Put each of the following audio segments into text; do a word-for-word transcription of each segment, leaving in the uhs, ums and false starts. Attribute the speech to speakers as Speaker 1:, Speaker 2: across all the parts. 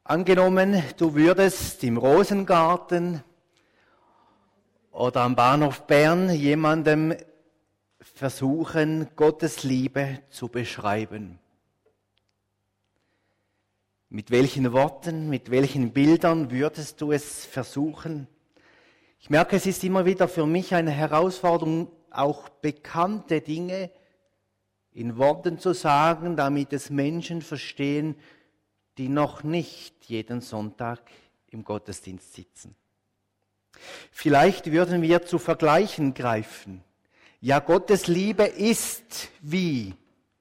Speaker 1: Angenommen, du würdest im Rosengarten oder am Bahnhof Bern jemandem versuchen, Gottes Liebe zu beschreiben. Mit welchen Worten, mit welchen Bildern würdest du es versuchen? Ich merke, es ist immer wieder für mich eine Herausforderung, auch bekannte Dinge in Worten zu sagen, damit es Menschen verstehen, die noch nicht jeden Sonntag im Gottesdienst sitzen. Vielleicht würden wir zu Vergleichen greifen. Ja, Gottes Liebe ist wie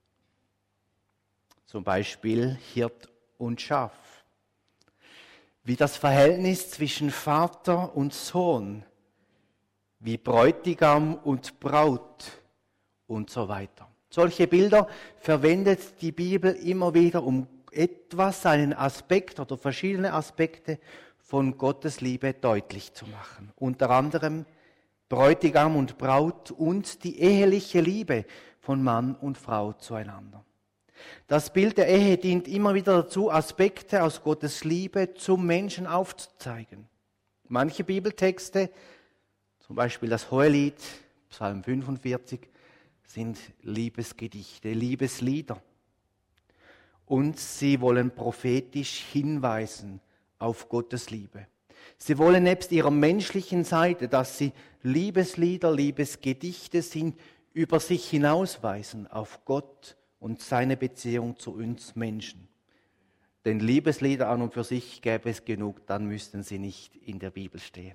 Speaker 1: zum Beispiel Hirt und Schaf. Wie das Verhältnis zwischen Vater und Sohn, wie Bräutigam und Braut und so weiter. Solche Bilder verwendet die Bibel immer wieder, um etwas, einen Aspekt oder verschiedene Aspekte von Gottes Liebe deutlich zu machen. Unter anderem Bräutigam und Braut und die eheliche Liebe von Mann und Frau zueinander. Das Bild der Ehe dient immer wieder dazu, Aspekte aus Gottes Liebe zum Menschen aufzuzeigen. Manche Bibeltexte, zum Beispiel das Hohelied, Psalm fünfundvierzig, sind Liebesgedichte, Liebeslieder. Und sie wollen prophetisch hinweisen auf Gottes Liebe. Sie wollen nebst ihrer menschlichen Seite, dass sie Liebeslieder, Liebesgedichte sind, über sich hinausweisen auf Gott und seine Beziehung zu uns Menschen. Denn Liebeslieder an und für sich gäbe es genug, dann müssten sie nicht in der Bibel stehen.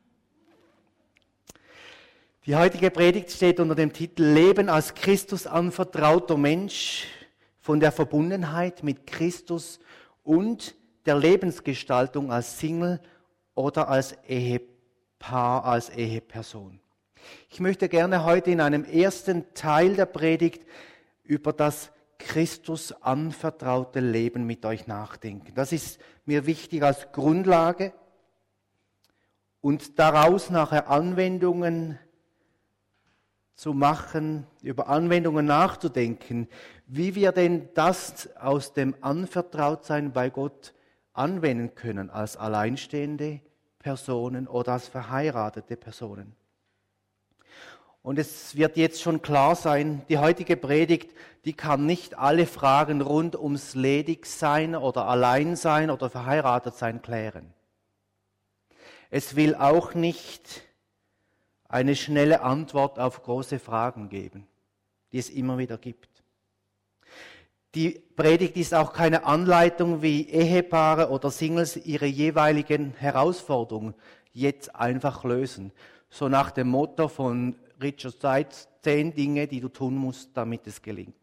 Speaker 1: Die heutige Predigt steht unter dem Titel Leben als Christus anvertrauter Mensch, von der Verbundenheit mit Christus und der Lebensgestaltung als Single oder als Ehepaar, als Eheperson. Ich möchte gerne heute in einem ersten Teil der Predigt über das Christus anvertraute Leben mit euch nachdenken. Das ist mir wichtig als Grundlage und daraus nachher Anwendungen zu machen, über Anwendungen nachzudenken, wie wir denn das aus dem Anvertrautsein bei Gott anwenden können als alleinstehende Personen oder als verheiratete Personen. Und es wird jetzt schon klar sein, die heutige Predigt, die kann nicht alle Fragen rund ums Ledigsein oder Alleinsein oder Verheiratetsein klären. Es will auch nicht eine schnelle Antwort auf große Fragen geben, die es immer wieder gibt. Die Predigt ist auch keine Anleitung, wie Ehepaare oder Singles ihre jeweiligen Herausforderungen jetzt einfach lösen. So nach dem Motto von Richard Seitz, zehn Dinge, die du tun musst, damit es gelingt.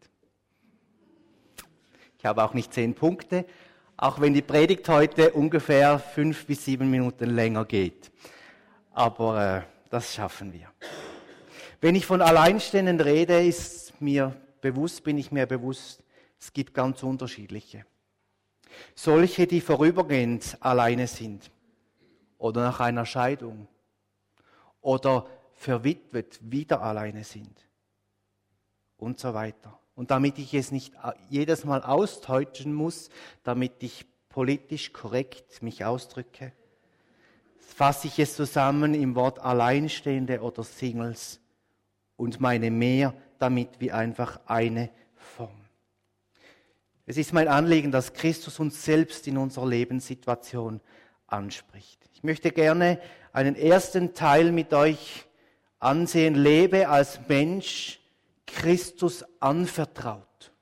Speaker 1: Ich habe auch nicht zehn Punkte, auch wenn die Predigt heute ungefähr fünf bis sieben Minuten länger geht. Aber äh, das schaffen wir. Wenn ich von Alleinstehenden rede, ist mir bewusst, bin ich mir bewusst, es gibt ganz unterschiedliche. Solche, die vorübergehend alleine sind oder nach einer Scheidung oder verwitwet wieder alleine sind und so weiter. Und damit ich es nicht jedes Mal austeutschen muss, damit ich politisch korrekt mich ausdrücke, fasse ich es zusammen im Wort Alleinstehende oder Singles und meine mehr damit wie einfach eine Form. Es ist mein Anliegen, dass Christus uns selbst in unserer Lebenssituation anspricht. Ich möchte gerne einen ersten Teil mit euch ansehen, lebe als Mensch Christus anvertraut.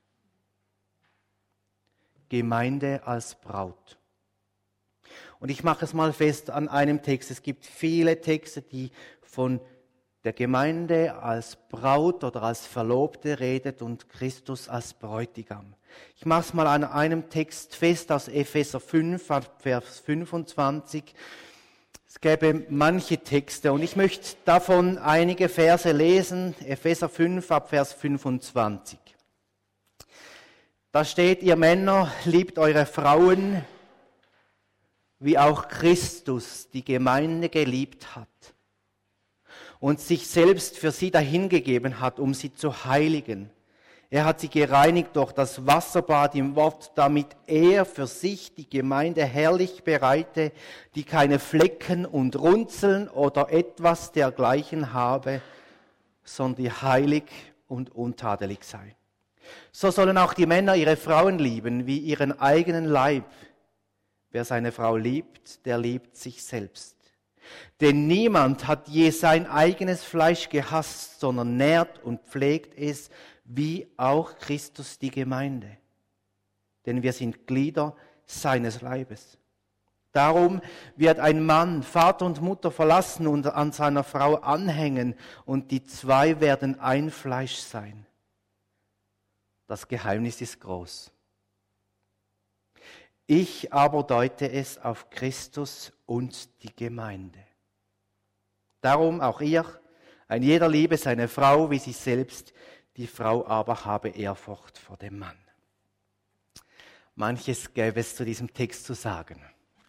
Speaker 1: Gemeinde als Braut. Und ich mache es mal fest an einem Text. Es gibt viele Texte, die von der Gemeinde als Braut oder als Verlobte redet und Christus als Bräutigam. Ich mache es mal an einem Text fest aus Epheser fünf, Vers fünfundzwanzig. Es gäbe manche Texte und ich möchte davon einige Verse lesen. Epheser fünf, ab Vers fünfundzwanzig. Da steht, ihr Männer, liebt eure Frauen, wie auch Christus die Gemeinde geliebt hat und sich selbst für sie dahingegeben hat, um sie zu heiligen, Er hat sie gereinigt durch das Wasserbad im Wort, damit er für sich die Gemeinde herrlich bereite, die keine Flecken und Runzeln oder etwas dergleichen habe, sondern die heilig und untadelig sei. So sollen auch die Männer ihre Frauen lieben, wie ihren eigenen Leib. Wer seine Frau liebt, der liebt sich selbst. Denn niemand hat je sein eigenes Fleisch gehasst, sondern nährt und pflegt es, wie auch Christus die Gemeinde. Denn wir sind Glieder seines Leibes. Darum wird ein Mann Vater und Mutter verlassen und an seiner Frau anhängen, und die zwei werden ein Fleisch sein. Das Geheimnis ist groß. Ich aber deute es auf Christus und die Gemeinde. Darum auch ihr, ein jeder liebe seine Frau wie sich selbst, die Frau aber habe Ehrfurcht vor dem Mann. Manches gäbe es zu diesem Text zu sagen.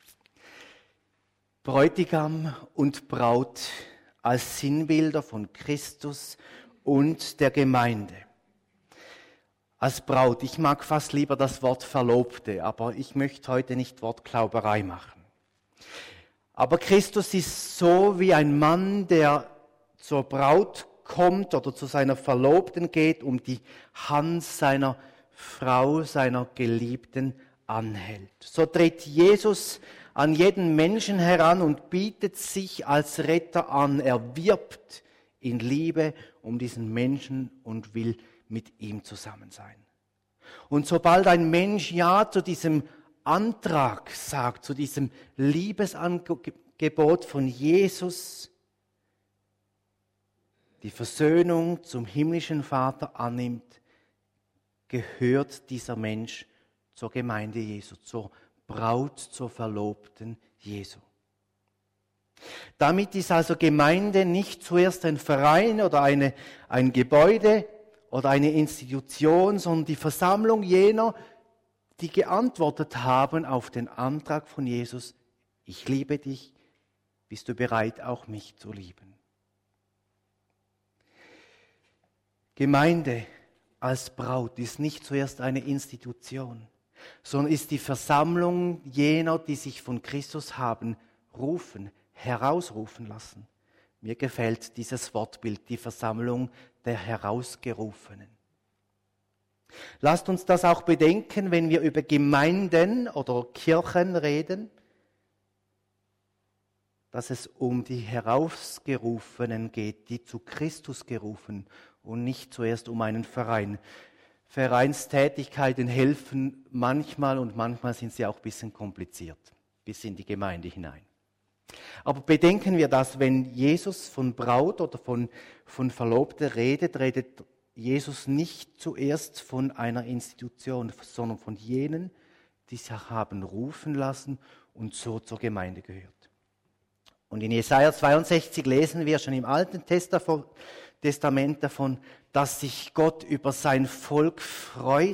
Speaker 1: Bräutigam und Braut als Sinnbilder von Christus und der Gemeinde. Als Braut, ich mag fast lieber das Wort Verlobte, aber ich möchte heute nicht Wortklauberei machen. Aber Christus ist so wie ein Mann, der zur Braut kommt oder zu seiner Verlobten geht, um die Hand seiner Frau, seiner Geliebten anhält. So tritt Jesus an jeden Menschen heran und bietet sich als Retter an. Er wirbt in Liebe um diesen Menschen und will mit ihm zusammen sein. Und sobald ein Mensch Ja zu diesem Antrag sagt, zu diesem Liebesangebot von Jesus, die Versöhnung zum himmlischen Vater annimmt, gehört dieser Mensch zur Gemeinde Jesu, zur Braut, zur Verlobten Jesu. Damit ist also Gemeinde nicht zuerst ein Verein oder eine, ein Gebäude oder eine Institution, sondern die Versammlung jener, die geantwortet haben auf den Antrag von Jesus, ich liebe dich, bist du bereit, auch mich zu lieben? Gemeinde als Braut ist nicht zuerst eine Institution, sondern ist die Versammlung jener, die sich von Christus haben rufen, herausrufen lassen. Mir gefällt dieses Wortbild, die Versammlung der Herausgerufenen. Lasst uns das auch bedenken, wenn wir über Gemeinden oder Kirchen reden, dass es um die Herausgerufenen geht, die zu Christus gerufen und nicht zuerst um einen Verein. Vereinstätigkeiten helfen manchmal und manchmal sind sie auch ein bisschen kompliziert, bis in die Gemeinde hinein. Aber bedenken wir das, wenn Jesus von Braut oder von, von Verlobte redet, redet Jesus nicht zuerst von einer Institution, sondern von jenen, die sich haben rufen lassen und so zur Gemeinde gehört. Und in Jesaja zweiundsechzig lesen wir schon im Alten Testament davon, dass sich Gott über sein Volk freut,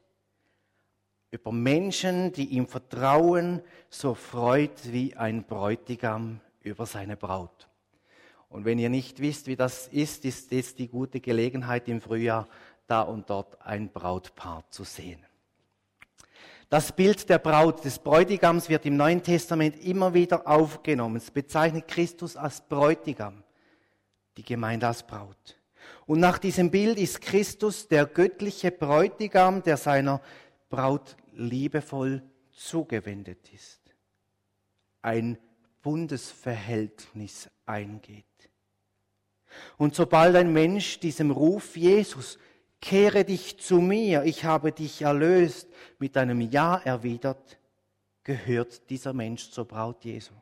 Speaker 1: über Menschen, die ihm vertrauen, so freut wie ein Bräutigam über seine Braut. Und wenn ihr nicht wisst, wie das ist, ist jetzt die gute Gelegenheit im Frühjahr, da und dort ein Brautpaar zu sehen. Das Bild der Braut, des Bräutigams wird im Neuen Testament immer wieder aufgenommen. Es bezeichnet Christus als Bräutigam, die Gemeinde als Braut. Und nach diesem Bild ist Christus der göttliche Bräutigam, der seiner Braut liebevoll zugewendet ist. Ein Bundesverhältnis eingeht. Und sobald ein Mensch diesem Ruf Jesus, kehre dich zu mir, ich habe dich erlöst, mit einem Ja erwidert, gehört dieser Mensch zur Braut Jesu.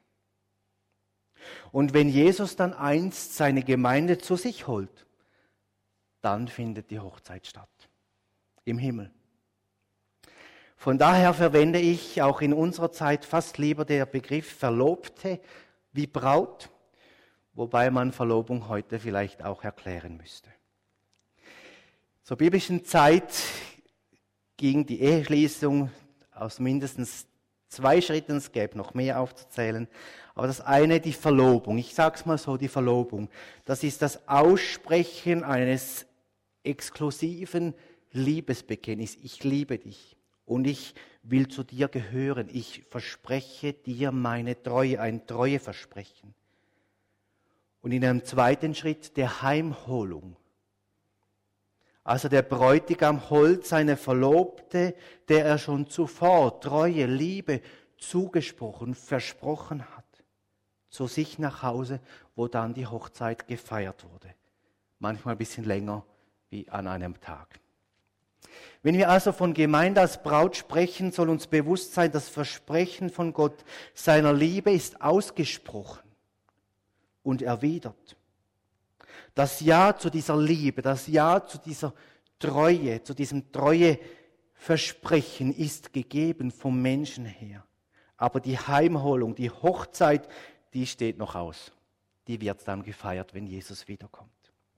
Speaker 1: Und wenn Jesus dann einst seine Gemeinde zu sich holt, dann findet die Hochzeit statt. Im Himmel. Von daher verwende ich auch in unserer Zeit fast lieber den Begriff Verlobte wie Braut, wobei man Verlobung heute vielleicht auch erklären müsste. Zur biblischen Zeit ging die Eheschließung aus mindestens zwei Schritten, es gäbe noch mehr aufzuzählen, aber das eine, die Verlobung, ich sage es mal so, die Verlobung, das ist das Aussprechen eines exklusiven Liebesbekenntnis. Ich liebe dich und ich will zu dir gehören. Ich verspreche dir meine Treue, ein Treueversprechen. Und in einem zweiten Schritt der Heimholung. Also der Bräutigam holt seine Verlobte, der er schon zuvor Treue, Liebe zugesprochen, versprochen hat, zu sich nach Hause, wo dann die Hochzeit gefeiert wurde. Manchmal ein bisschen länger wie an einem Tag. Wenn wir also von Gemeinde als Braut sprechen, soll uns bewusst sein, das Versprechen von Gott seiner Liebe ist ausgesprochen und erwidert. Das Ja zu dieser Liebe, das Ja zu dieser Treue, zu diesem Treueversprechen ist gegeben vom Menschen her. Aber die Heimholung, die Hochzeit, die steht noch aus. Die wird dann gefeiert, wenn Jesus wiederkommt.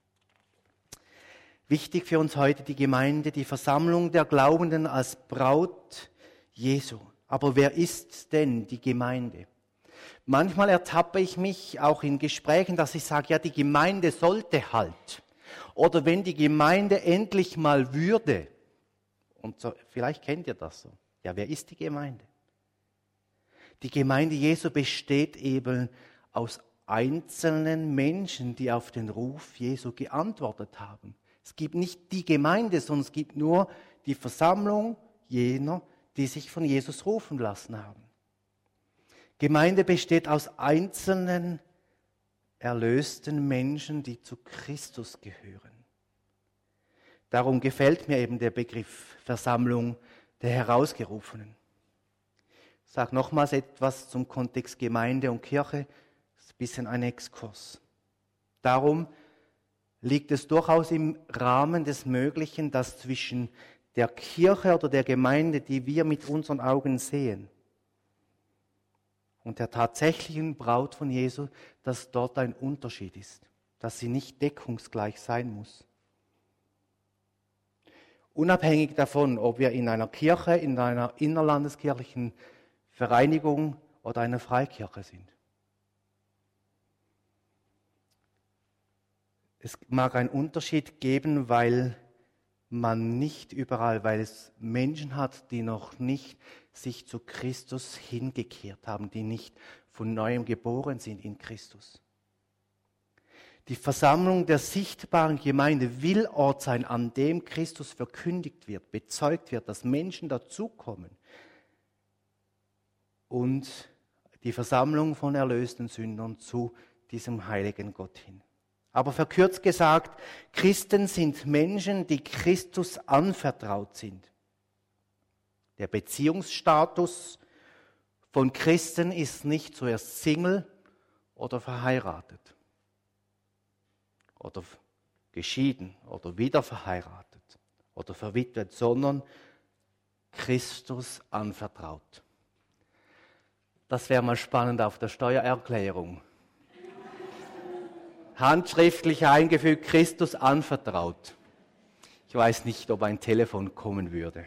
Speaker 1: Wichtig für uns heute die Gemeinde, die Versammlung der Glaubenden als Braut Jesu. Aber wer ist denn die Gemeinde? Manchmal ertappe ich mich auch in Gesprächen, dass ich sage, ja, die Gemeinde sollte halt. Oder wenn die Gemeinde endlich mal würde. Und so, vielleicht kennt ihr das so. Ja, wer ist die Gemeinde? Die Gemeinde Jesu besteht eben aus einzelnen Menschen, die auf den Ruf Jesu geantwortet haben. Es gibt nicht die Gemeinde, sondern es gibt nur die Versammlung jener, die sich von Jesus rufen lassen haben. Gemeinde besteht aus einzelnen, erlösten Menschen, die zu Christus gehören. Darum gefällt mir eben der Begriff Versammlung der Herausgerufenen. Ich sage nochmals etwas zum Kontext Gemeinde und Kirche. Das ist ein bisschen ein Exkurs. Darum liegt es durchaus im Rahmen des Möglichen, dass zwischen der Kirche oder der Gemeinde, die wir mit unseren Augen sehen, und der tatsächlichen Braut von Jesu, dass dort ein Unterschied ist, dass sie nicht deckungsgleich sein muss. Unabhängig davon, ob wir in einer Kirche, in einer innerlandeskirchlichen Vereinigung oder einer Freikirche sind. Es mag einen Unterschied geben, weil man nicht überall, weil es Menschen hat, die noch nicht sich zu Christus hingekehrt haben, die nicht von neuem geboren sind in Christus. Die Versammlung der sichtbaren Gemeinde will Ort sein, an dem Christus verkündigt wird, bezeugt wird, dass Menschen dazukommen. Und die Versammlung von erlösten Sündern zu diesem heiligen Gott hin. Aber verkürzt gesagt, Christen sind Menschen, die Christus anvertraut sind. Der Beziehungsstatus von Christen ist nicht zuerst Single oder verheiratet oder geschieden oder wieder verheiratet oder verwitwet, sondern Christus anvertraut. Das wäre mal spannend auf der Steuererklärung. Handschriftlich eingefügt, Christus anvertraut. Ich weiß nicht, ob ein Telefon kommen würde.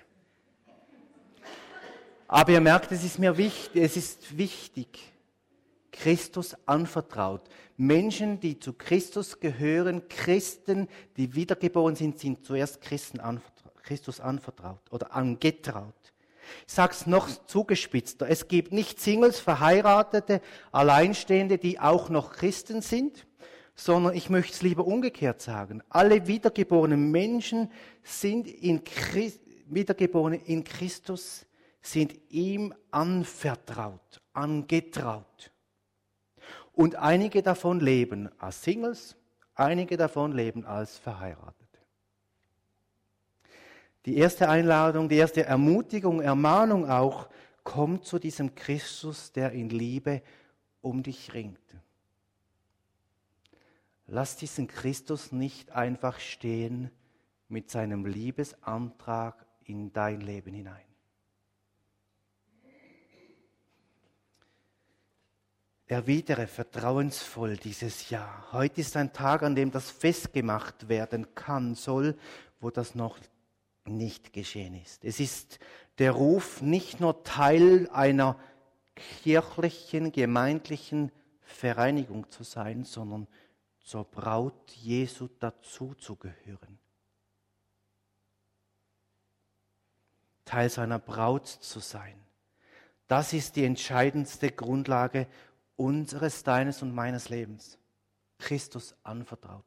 Speaker 1: Aber ihr merkt, es ist mir wichtig, es ist wichtig, Christus anvertraut. Menschen, die zu Christus gehören, Christen, die wiedergeboren sind, sind zuerst Christen anvertraut, Christus anvertraut oder angetraut. Ich sage es noch zugespitzter. Es gibt nicht Singles, Verheiratete, Alleinstehende, die auch noch Christen sind, sondern ich möchte es lieber umgekehrt sagen. Alle wiedergeborenen Menschen sind in Christ, wiedergeborene in Christus, sind ihm anvertraut, angetraut. Und einige davon leben als Singles, einige davon leben als Verheiratete. Die erste Einladung, die erste Ermutigung, Ermahnung auch, kommt zu diesem Christus, der in Liebe um dich ringt. Lass diesen Christus nicht einfach stehen mit seinem Liebesantrag in dein Leben hinein. Erwidere vertrauensvoll dieses Ja. Heute ist ein Tag, an dem das festgemacht werden kann, soll, wo das noch nicht geschehen ist. Es ist der Ruf, nicht nur Teil einer kirchlichen, gemeindlichen Vereinigung zu sein, sondern zur Braut Jesu dazu zu gehören. Teil seiner Braut zu sein. Das ist die entscheidendste Grundlage unseres, deines und meines Lebens. Christus anvertraut.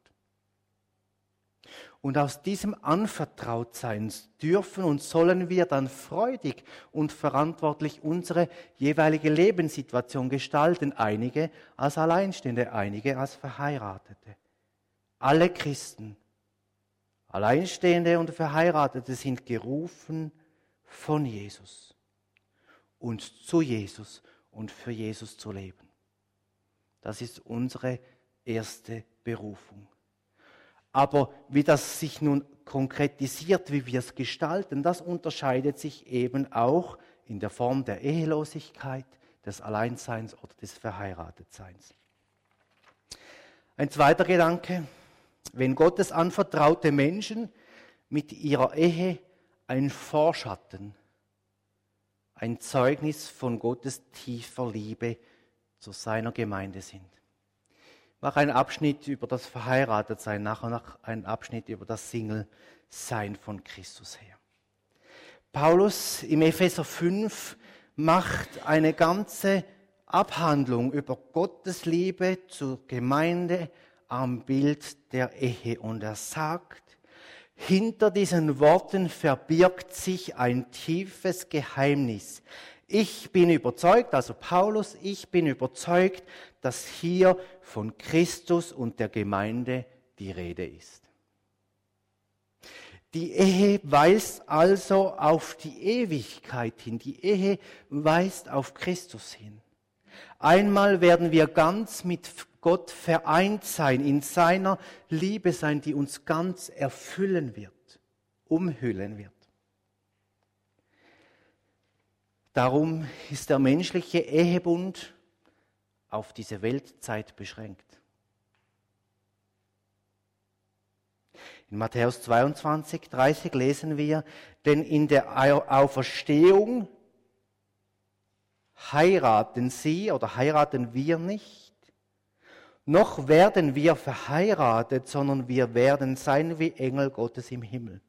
Speaker 1: Und aus diesem Anvertrautsein dürfen und sollen wir dann freudig und verantwortlich unsere jeweilige Lebenssituation gestalten. Einige als Alleinstehende, einige als Verheiratete. Alle Christen, Alleinstehende und Verheiratete, sind gerufen von Jesus und zu Jesus und für Jesus zu leben. Das ist unsere erste Berufung. Aber wie das sich nun konkretisiert, wie wir es gestalten, das unterscheidet sich eben auch in der Form der Ehelosigkeit, des Alleinseins oder des Verheiratetseins. Ein zweiter Gedanke: Wenn Gottes anvertraute Menschen mit ihrer Ehe ein Vorschatten, ein Zeugnis von Gottes tiefer Liebe zu seiner Gemeinde sind. Ich mache einen Abschnitt über das Verheiratetsein, nachher noch einen Abschnitt über das Single-Sein von Christus her. Paulus im Epheser fünf macht eine ganze Abhandlung über Gottes Liebe zur Gemeinde am Bild der Ehe. Und er sagt, hinter diesen Worten verbirgt sich ein tiefes Geheimnis. Ich bin überzeugt, also Paulus, ich bin überzeugt, dass hier von Christus und der Gemeinde die Rede ist. Die Ehe weist also auf die Ewigkeit hin. Die Ehe weist auf Christus hin. Einmal werden wir ganz mit Gott vereint sein, in seiner Liebe sein, die uns ganz erfüllen wird, umhüllen wird. Darum ist der menschliche Ehebund auf diese Weltzeit beschränkt. In Matthäus zweiundzwanzig, dreißig lesen wir, denn in der Auferstehung heiraten sie oder heiraten wir nicht, noch werden wir verheiratet, sondern wir werden sein wie Engel Gottes im Himmel.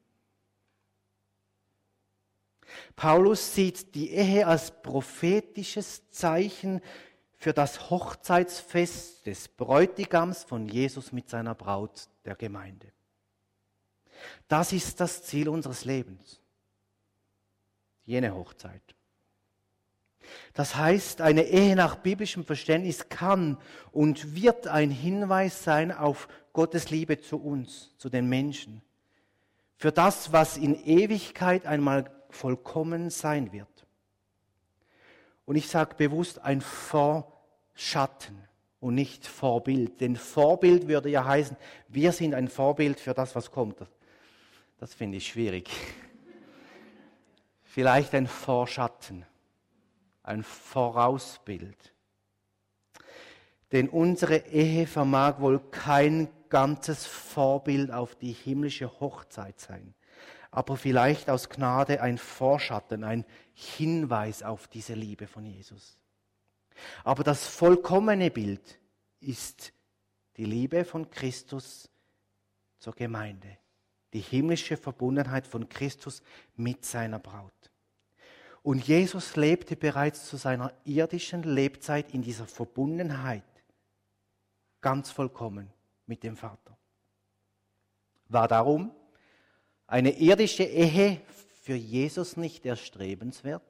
Speaker 1: Paulus sieht die Ehe als prophetisches Zeichen für das Hochzeitsfest des Bräutigams von Jesus mit seiner Braut, der Gemeinde. Das ist das Ziel unseres Lebens, jene Hochzeit. Das heißt, eine Ehe nach biblischem Verständnis kann und wird ein Hinweis sein auf Gottes Liebe zu uns, zu den Menschen, für das, was in Ewigkeit einmal vollkommen sein wird. Und ich sage bewusst ein Vorschatten und nicht Vorbild. Denn Vorbild würde ja heißen, wir sind ein Vorbild für das, was kommt. Das, das finde ich schwierig. Vielleicht ein Vorschatten, ein Vorausbild. Denn unsere Ehe vermag wohl kein ganzes Vorbild auf die himmlische Hochzeit sein, aber vielleicht aus Gnade ein Vorschatten, ein Hinweis auf diese Liebe von Jesus. Aber das vollkommene Bild ist die Liebe von Christus zur Gemeinde, die himmlische Verbundenheit von Christus mit seiner Braut. Und Jesus lebte bereits zu seiner irdischen Lebzeit in dieser Verbundenheit ganz vollkommen mit dem Vater. War darum eine irdische Ehe für Jesus nicht erstrebenswert,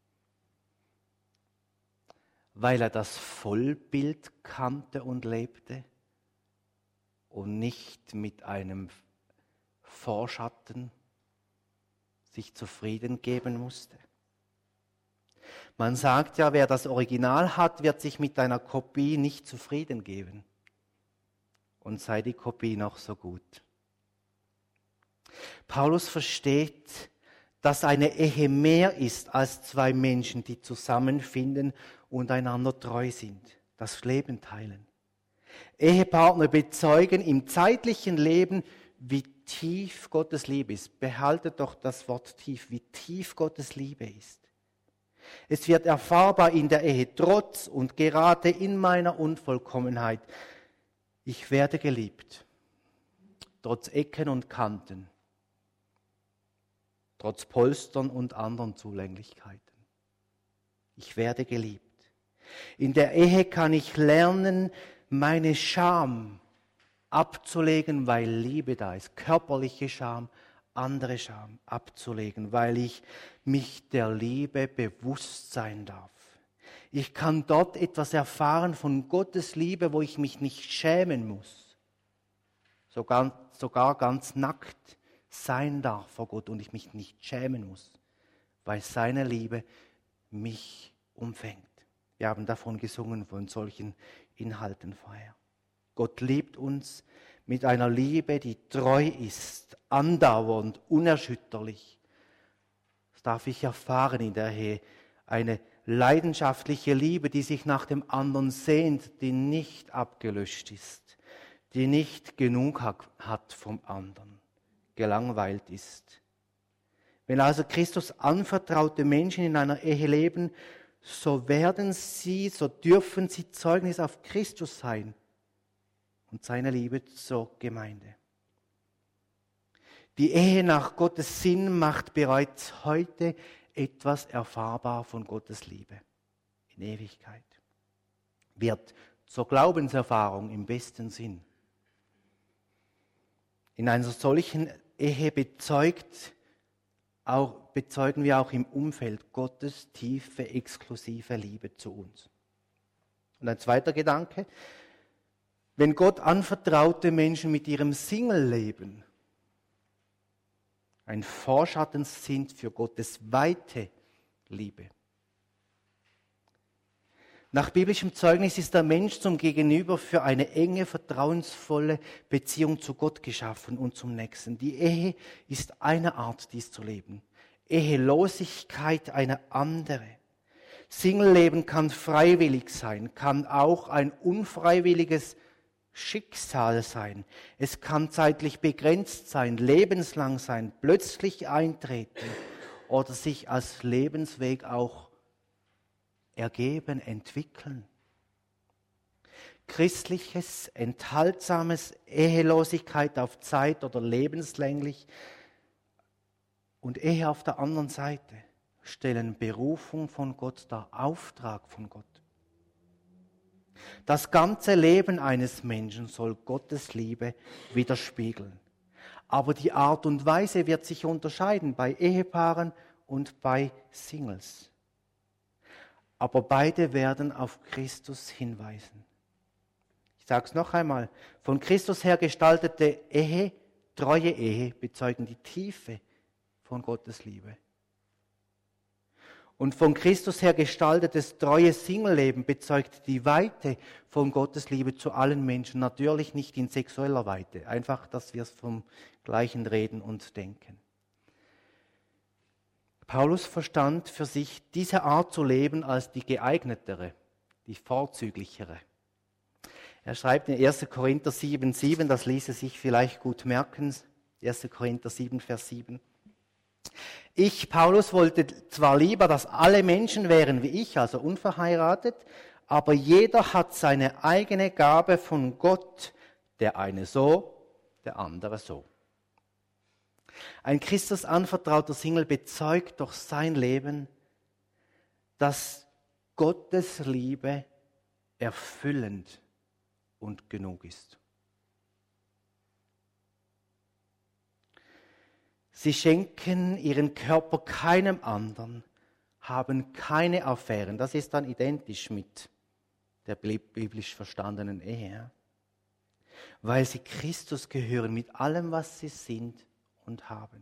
Speaker 1: weil er das Vollbild kannte und lebte und nicht mit einem Vorschatten sich zufrieden geben musste. Man sagt ja, wer das Original hat, wird sich mit einer Kopie nicht zufrieden geben. Und sei die Kopie noch so gut. Paulus versteht, dass eine Ehe mehr ist als zwei Menschen, die zusammenfinden und einander treu sind, das Leben teilen. Ehepartner bezeugen im zeitlichen Leben, wie tief Gottes Liebe ist. Behaltet doch das Wort tief, wie tief Gottes Liebe ist. Es wird erfahrbar in der Ehe, trotz und gerade in meiner Unvollkommenheit. Ich werde geliebt, trotz Ecken und Kanten. trotz Polstern und anderen Zulänglichkeiten. Ich werde geliebt. In der Ehe kann ich lernen, meine Scham abzulegen, weil Liebe da ist. Körperliche Scham, andere Scham abzulegen, weil ich mich der Liebe bewusst sein darf. Ich kann dort etwas erfahren von Gottes Liebe, wo ich mich nicht schämen muss. Sogar, sogar ganz nackt sein darf vor Gott und ich mich nicht schämen muss, weil seine Liebe mich umfängt. Wir haben davon gesungen, von solchen Inhalten vorher. Gott liebt uns mit einer Liebe, die treu ist, andauernd, unerschütterlich. Das darf ich erfahren in der Ehe. Eine leidenschaftliche Liebe, die sich nach dem anderen sehnt, die nicht abgelöscht ist, die nicht genug hat vom anderen, gelangweilt ist. Wenn also Christus anvertraute Menschen in einer Ehe leben, so werden sie, so dürfen sie Zeugnis auf Christus sein und seine Liebe zur Gemeinde. Die Ehe nach Gottes Sinn macht bereits heute etwas erfahrbar von Gottes Liebe in Ewigkeit. Wird zur Glaubenserfahrung im besten Sinn. In einer solchen Ehe bezeugt auch, bezeugen wir auch im Umfeld Gottes tiefe, exklusive Liebe zu uns. Und ein zweiter Gedanke: Wenn Gott anvertraute Menschen mit ihrem Singleleben ein Vorschatten sind für Gottes weite Liebe. Nach biblischem Zeugnis ist der Mensch zum Gegenüber für eine enge, vertrauensvolle Beziehung zu Gott geschaffen und zum Nächsten. Die Ehe ist eine Art, dies zu leben. Ehelosigkeit eine andere. Singleleben kann freiwillig sein, kann auch ein unfreiwilliges Schicksal sein. Es kann zeitlich begrenzt sein, lebenslang sein, plötzlich eintreten oder sich als Lebensweg auch ergeben, entwickeln. Christliches, enthaltsames Ehelosigkeit auf Zeit oder lebenslänglich und Ehe auf der anderen Seite stellen Berufung von Gott dar, Auftrag von Gott. Das ganze Leben eines Menschen soll Gottes Liebe widerspiegeln. Aber die Art und Weise wird sich unterscheiden bei Ehepaaren und bei Singles. Aber beide werden auf Christus hinweisen. Ich sage es noch einmal, von Christus her gestaltete Ehe, treue Ehe, bezeugen die Tiefe von Gottes Liebe. Und von Christus her gestaltetes treue Singleleben bezeugt die Weite von Gottes Liebe zu allen Menschen. Natürlich nicht in sexueller Weite, einfach, dass wir es vom Gleichen reden und denken. Paulus verstand für sich diese Art zu leben als die geeignetere, die vorzüglichere. Er schreibt in erster Korinther sieben, sieben, das ließe sich vielleicht gut merken, erster Korinther sieben, Vers sieben. Ich, Paulus, wollte zwar lieber, dass alle Menschen wären wie ich, also unverheiratet, aber jeder hat seine eigene Gabe von Gott, der eine so, der andere so. Ein Christus anvertrauter Single bezeugt durch sein Leben, dass Gottes Liebe erfüllend und genug ist. Sie schenken ihren Körper keinem anderen, haben keine Affären. Das ist dann identisch mit der biblisch verstandenen Ehe. Weil sie Christus gehören mit allem, was sie sind und haben.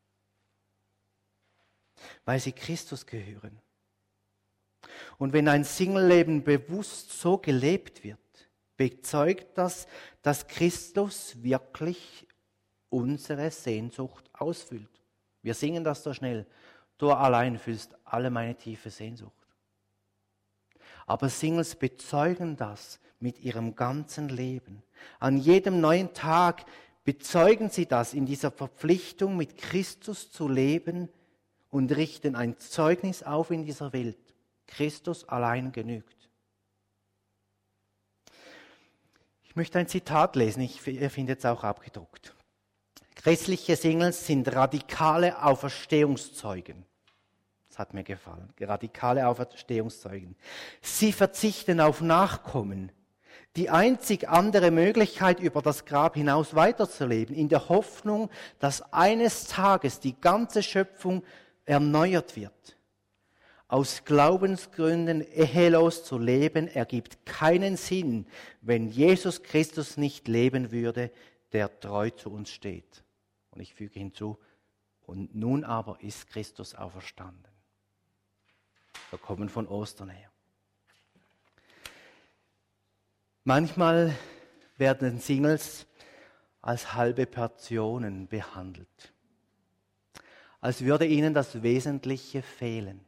Speaker 1: Weil sie Christus gehören. Und wenn ein Singleleben bewusst so gelebt wird, bezeugt das, dass Christus wirklich unsere Sehnsucht ausfüllt. Wir singen das so schnell. Du allein füllst alle meine tiefe Sehnsucht. Aber Singles bezeugen das mit ihrem ganzen Leben. An jedem neuen Tag bezeugen sie das in dieser Verpflichtung, mit Christus zu leben und richten ein Zeugnis auf in dieser Welt. Christus allein genügt. Ich möchte ein Zitat lesen, ich, ihr findet es auch abgedruckt. Christliche Singles sind radikale Auferstehungszeugen. Das hat mir gefallen. Radikale Auferstehungszeugen. Sie verzichten auf Nachkommen. Die einzig andere Möglichkeit, über das Grab hinaus weiterzuleben, in der Hoffnung, dass eines Tages die ganze Schöpfung erneuert wird. Aus Glaubensgründen ehelos zu leben, ergibt keinen Sinn, wenn Jesus Christus nicht leben würde, der treu zu uns steht. Und ich füge hinzu, und nun aber ist Christus auferstanden. Wir kommen von Ostern her. Manchmal werden Singles als halbe Personen behandelt, als würde ihnen das Wesentliche fehlen.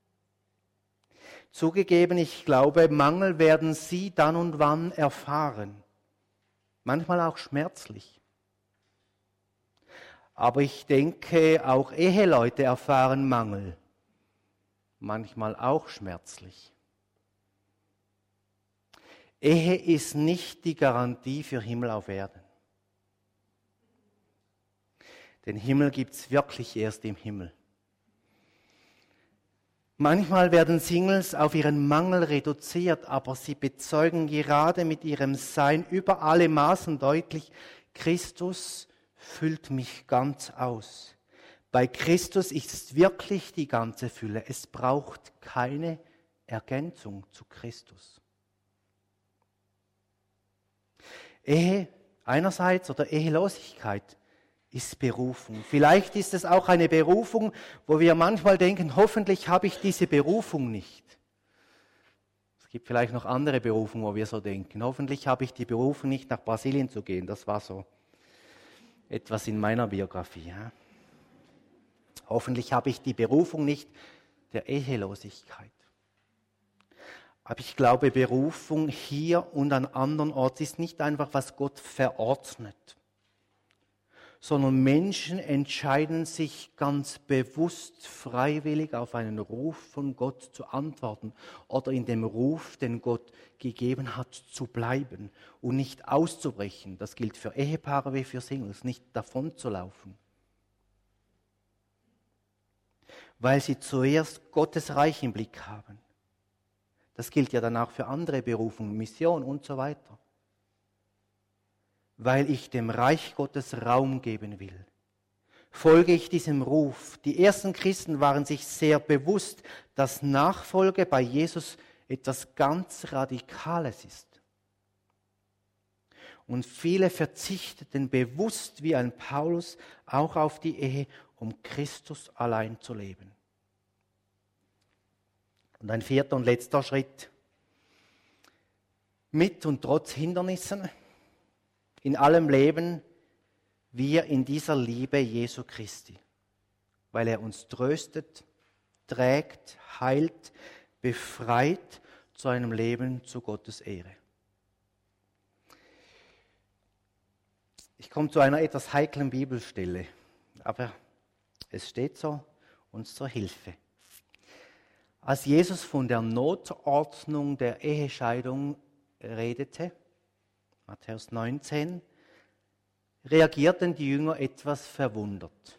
Speaker 1: Zugegeben, ich glaube, Mangel werden sie dann und wann erfahren, manchmal auch schmerzlich. Aber ich denke, auch Eheleute erfahren Mangel, manchmal auch schmerzlich. Ehe ist nicht die Garantie für Himmel auf Erden. Den Himmel gibt es wirklich erst im Himmel. Manchmal werden Singles auf ihren Mangel reduziert, aber sie bezeugen gerade mit ihrem Sein über alle Maßen deutlich, Christus füllt mich ganz aus. Bei Christus ist wirklich die ganze Fülle. Es braucht keine Ergänzung zu Christus. Ehe einerseits oder Ehelosigkeit ist Berufung. Vielleicht ist es auch eine Berufung, wo wir manchmal denken, hoffentlich habe ich diese Berufung nicht. Es gibt vielleicht noch andere Berufungen, wo wir so denken. Hoffentlich habe ich die Berufung nicht, nach Brasilien zu gehen. Das war so etwas in meiner Biografie. Ja? Hoffentlich habe ich die Berufung nicht der Ehelosigkeit. Aber ich glaube, Berufung hier und an anderen Orten ist nicht einfach, was Gott verordnet, sondern Menschen entscheiden sich ganz bewusst, freiwillig auf einen Ruf von Gott zu antworten oder in dem Ruf, den Gott gegeben hat, zu bleiben und nicht auszubrechen. Das gilt für Ehepaare wie für Singles, nicht davon zu laufen. Weil sie zuerst Gottes Reich im Blick haben. Das gilt ja dann auch für andere Berufungen, Mission und so weiter. Weil ich dem Reich Gottes Raum geben will, folge ich diesem Ruf. Die ersten Christen waren sich sehr bewusst, dass Nachfolge bei Jesus etwas ganz Radikales ist. Und viele verzichteten bewusst, wie ein Paulus, auch auf die Ehe, um Christus allein zu leben. Und ein vierter und letzter Schritt. Mit und trotz Hindernissen in allem Leben wir in dieser Liebe Jesu Christi, weil er uns tröstet, trägt, heilt, befreit zu einem Leben zu Gottes Ehre. Ich komme zu einer etwas heiklen Bibelstelle, aber es steht so uns zur Hilfe. Als Jesus von der Notordnung der Ehescheidung redete, Matthäus neunzehn, reagierten die Jünger etwas verwundert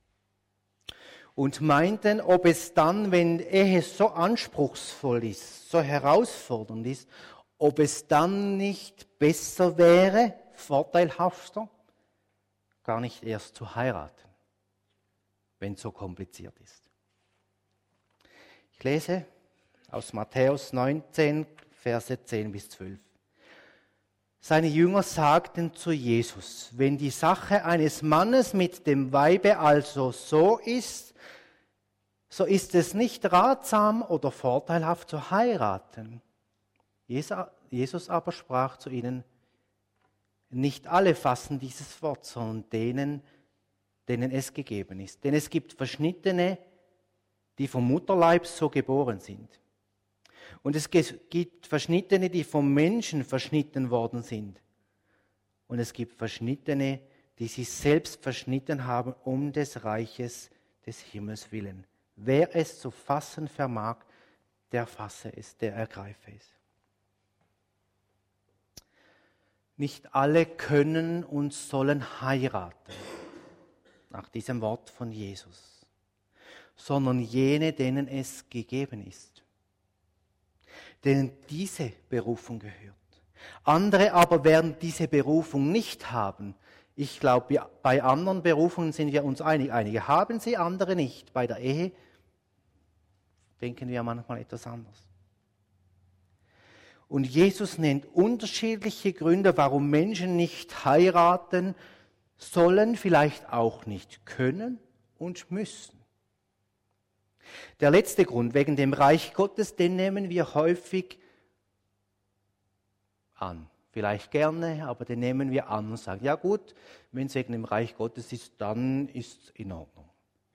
Speaker 1: und meinten, ob es dann, wenn Ehe so anspruchsvoll ist, so herausfordernd ist, ob es dann nicht besser wäre, vorteilhafter, gar nicht erst zu heiraten, wenn es so kompliziert ist. Ich lese aus Matthäus neunzehn, Verse zehn bis zwölf. Seine Jünger sagten zu Jesus, wenn die Sache eines Mannes mit dem Weibe also so ist, so ist es nicht ratsam oder vorteilhaft zu heiraten. Jesus aber sprach zu ihnen, nicht alle fassen dieses Wort, sondern denen, denen es gegeben ist. Denn es gibt Verschnittene, die vom Mutterleib so geboren sind. Und es gibt Verschnittene, die vom Menschen verschnitten worden sind. Und es gibt Verschnittene, die sich selbst verschnitten haben, um des Reiches des Himmels willen. Wer es zu fassen vermag, der fasse es, der ergreife es. Nicht alle können und sollen heiraten. nach diesem Wort von Jesus, sondern jene, denen es gegeben ist, denen diese Berufung gehört. Andere aber werden diese Berufung nicht haben. Ich glaube, bei anderen Berufungen sind wir uns einig. Einige haben sie, andere nicht. Bei der Ehe denken wir manchmal etwas anders. Und Jesus nennt unterschiedliche Gründe, warum Menschen nicht heiraten sollen, vielleicht auch nicht können und müssen. Der letzte Grund, wegen dem Reich Gottes, den nehmen wir häufig an. Vielleicht gerne, aber den nehmen wir an und sagen, ja gut, wenn es wegen dem Reich Gottes ist, dann ist es in Ordnung.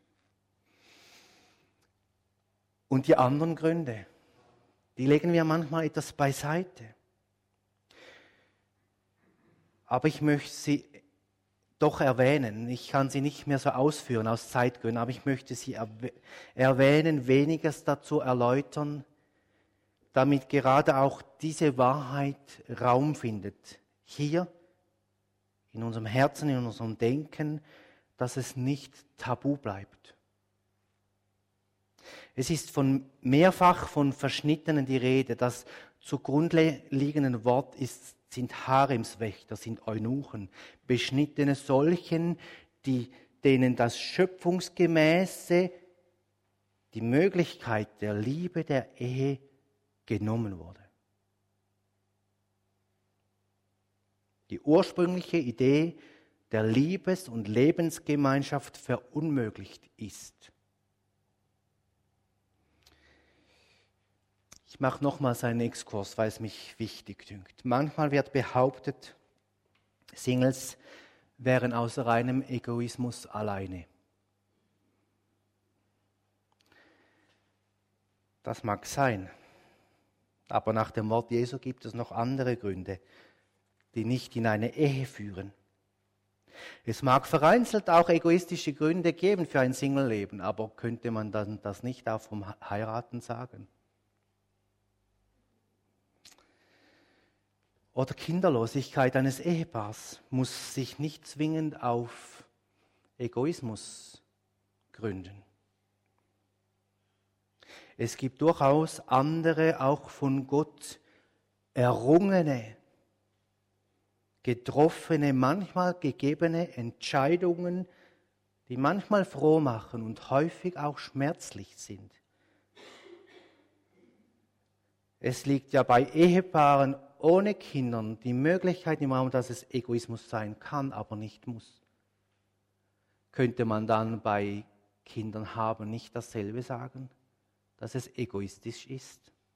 Speaker 1: Und die anderen Gründe, die legen wir manchmal etwas beiseite. Aber ich möchte sie doch erwähnen. Ich kann sie nicht mehr so ausführen aus Zeitgründen, aber ich möchte sie erwähnen, weniges dazu erläutern, damit gerade auch diese Wahrheit Raum findet. Hier in unserem Herzen, in unserem Denken, dass es nicht tabu bleibt. Es ist von mehrfach von Verschnittenen die Rede. Das zugrunde liegende Wort ist, sind Haremswächter, sind Eunuchen, Beschnittene solchen, die, denen das Schöpfungsgemäße, die Möglichkeit der Liebe, der Ehe genommen wurde. Die ursprüngliche Idee der Liebes- und Lebensgemeinschaft verunmöglicht ist. Ich mache nochmals einen Exkurs, weil es mich wichtig dünkt. Manchmal wird behauptet, Singles wären aus reinem Egoismus alleine. Das mag sein, aber nach dem Wort Jesu gibt es noch andere Gründe, die nicht in eine Ehe führen. Es mag vereinzelt auch egoistische Gründe geben für ein Singleleben, aber könnte man dann das nicht auch vom Heiraten sagen? Oder Kinderlosigkeit eines Ehepaars muss sich nicht zwingend auf Egoismus gründen. Es gibt durchaus andere, auch von Gott errungene, getroffene, manchmal gegebene Entscheidungen, die manchmal froh machen und häufig auch schmerzlich sind. Es liegt ja bei Ehepaaren ohne Kindern die Möglichkeit im Raum, dass es Egoismus sein kann, aber nicht muss. Könnte man dann bei Kindern haben nicht dasselbe sagen, dass es egoistisch ist?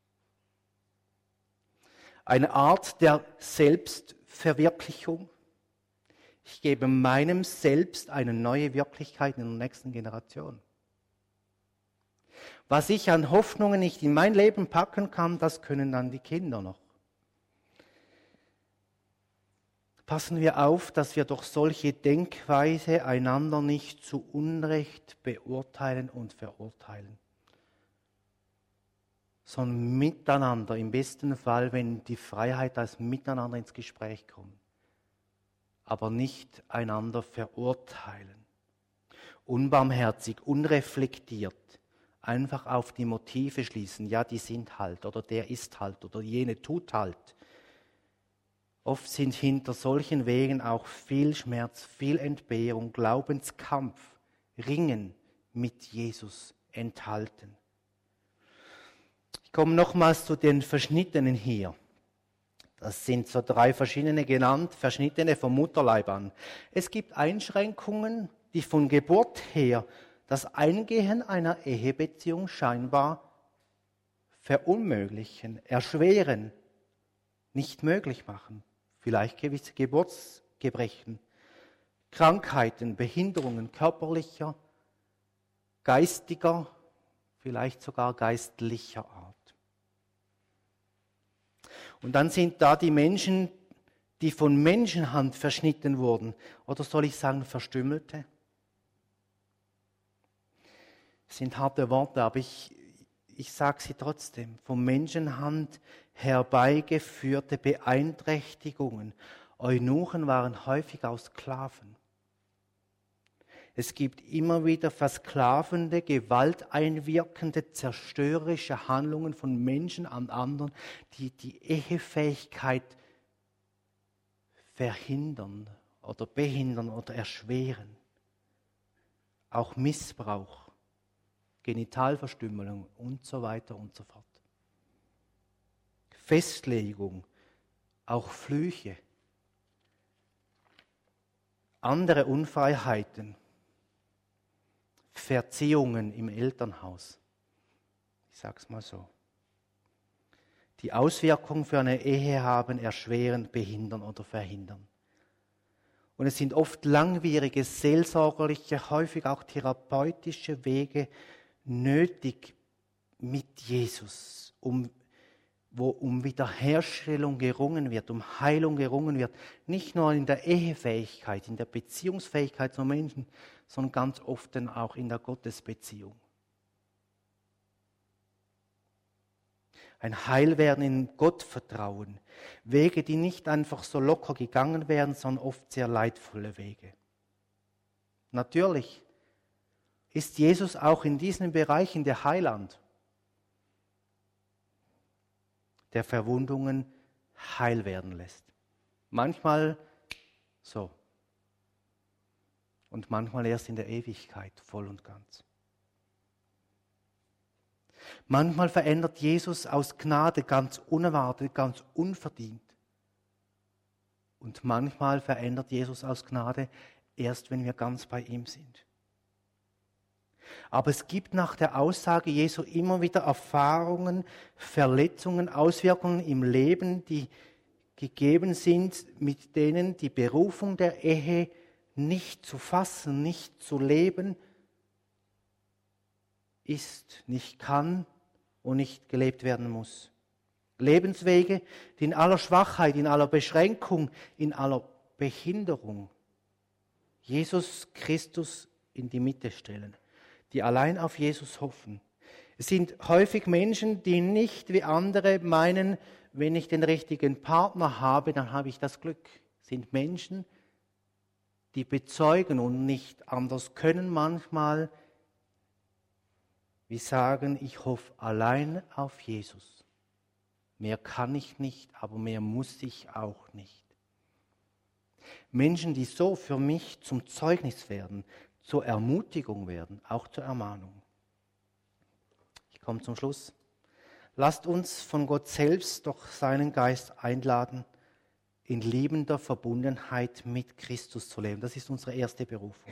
Speaker 1: Eine Art der Selbstverwirklichung. Ich gebe meinem Selbst eine neue Wirklichkeit in der nächsten Generation. Was ich an Hoffnungen nicht in mein Leben packen kann, das können dann die Kinder noch. Passen wir auf, dass wir durch solche Denkweise einander nicht zu Unrecht beurteilen und verurteilen, sondern miteinander, im besten Fall, wenn die Freiheit als Miteinander ins Gespräch kommt, aber nicht einander verurteilen. Unbarmherzig, unreflektiert, einfach auf die Motive schließen, ja, die sind halt, oder der ist halt, oder jene tut halt. Oft sind hinter solchen Wegen auch viel Schmerz, viel Entbehrung, Glaubenskampf, Ringen mit Jesus enthalten. Ich komme nochmals zu den Verschnittenen hier. Das sind so drei verschiedene genannt, Verschnittene vom Mutterleib an. Es gibt Einschränkungen, die von Geburt her das Eingehen einer Ehebeziehung scheinbar verunmöglichen, erschweren, nicht möglich machen. Vielleicht gewisse Geburtsgebrechen, Krankheiten, Behinderungen körperlicher, geistiger, vielleicht sogar geistlicher Art. Und dann sind da die Menschen, die von Menschenhand verschnitten wurden, oder soll ich sagen verstümmelte? Das sind harte Worte, aber ich, ich sage sie trotzdem. Von Menschenhand herbeigeführte Beeinträchtigungen. Eunuchen waren häufig aus Sklaven. Es gibt immer wieder versklavende, gewalteinwirkende, zerstörerische Handlungen von Menschen an anderen, die die Ehefähigkeit verhindern oder behindern oder erschweren. Auch Missbrauch, Genitalverstümmelung und so weiter und so fort. Festlegung, auch Flüche, andere Unfreiheiten, Verziehungen im Elternhaus. Ich sage es mal so. Die Auswirkungen für eine Ehe haben, erschweren, behindern oder verhindern. Und es sind oft langwierige, seelsorgerliche, häufig auch therapeutische Wege nötig mit Jesus, um, wo um Wiederherstellung gerungen wird, um Heilung gerungen wird. Nicht nur in der Ehefähigkeit, in der Beziehungsfähigkeit zum Menschen, sondern ganz oft dann auch in der Gottesbeziehung. Ein Heilwerden in Gottvertrauen. Wege, die nicht einfach so locker gegangen werden, sondern oft sehr leidvolle Wege. Natürlich ist Jesus auch in diesen Bereichen der Heiland, der Verwundungen heil werden lässt. Manchmal so. Und manchmal erst in der Ewigkeit, voll und ganz. Manchmal verändert Jesus aus Gnade ganz unerwartet, ganz unverdient. Und manchmal verändert Jesus aus Gnade erst, wenn wir ganz bei ihm sind. Aber es gibt nach der Aussage Jesu immer wieder Erfahrungen, Verletzungen, Auswirkungen im Leben, die gegeben sind, mit denen die Berufung der Ehe nicht zu fassen, nicht zu leben ist, nicht kann und nicht gelebt werden muss. Lebenswege, die in aller Schwachheit, in aller Beschränkung, in aller Behinderung Jesus Christus in die Mitte stellen, die allein auf Jesus hoffen. Es sind häufig Menschen, die nicht wie andere meinen, wenn ich den richtigen Partner habe, dann habe ich das Glück. Es sind Menschen, die bezeugen und nicht anders können manchmal, wie sagen, ich hoffe allein auf Jesus. Mehr kann ich nicht, aber mehr muss ich auch nicht. Menschen, die so für mich zum Zeugnis werden, zur Ermutigung werden, auch zur Ermahnung. Ich komme zum Schluss. Lasst uns von Gott selbst durch seinen Geist einladen, in liebender Verbundenheit mit Christus zu leben. Das ist unsere erste Berufung.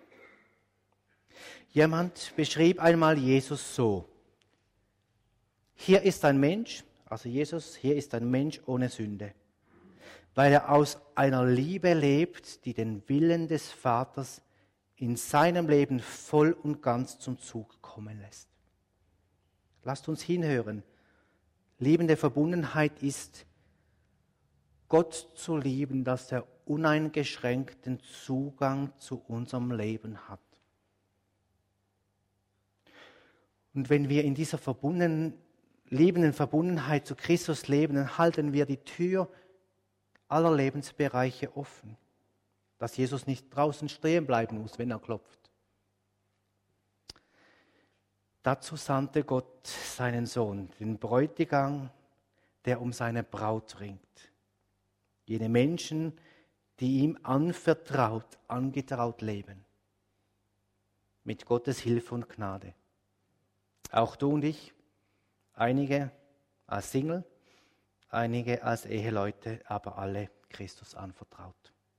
Speaker 1: Jemand beschrieb einmal Jesus so: Hier ist ein Mensch, also Jesus, hier ist ein Mensch ohne Sünde, weil er aus einer Liebe lebt, die den Willen des Vaters in seinem Leben voll und ganz zum Zug kommen lässt. Lasst uns hinhören. Liebende Verbundenheit ist, Gott zu lieben, dass er uneingeschränkten Zugang zu unserem Leben hat. Und wenn wir in dieser verbundenen, liebenden Verbundenheit zu Christus leben, dann halten wir die Tür aller Lebensbereiche offen, dass Jesus nicht draußen stehen bleiben muss, wenn er klopft. Dazu sandte Gott seinen Sohn, den Bräutigam, der um seine Braut ringt. Jene Menschen, die ihm anvertraut, angetraut leben. Mit Gottes Hilfe und Gnade. Auch du und ich, einige als Single, einige als Eheleute, aber alle Christus anvertraut.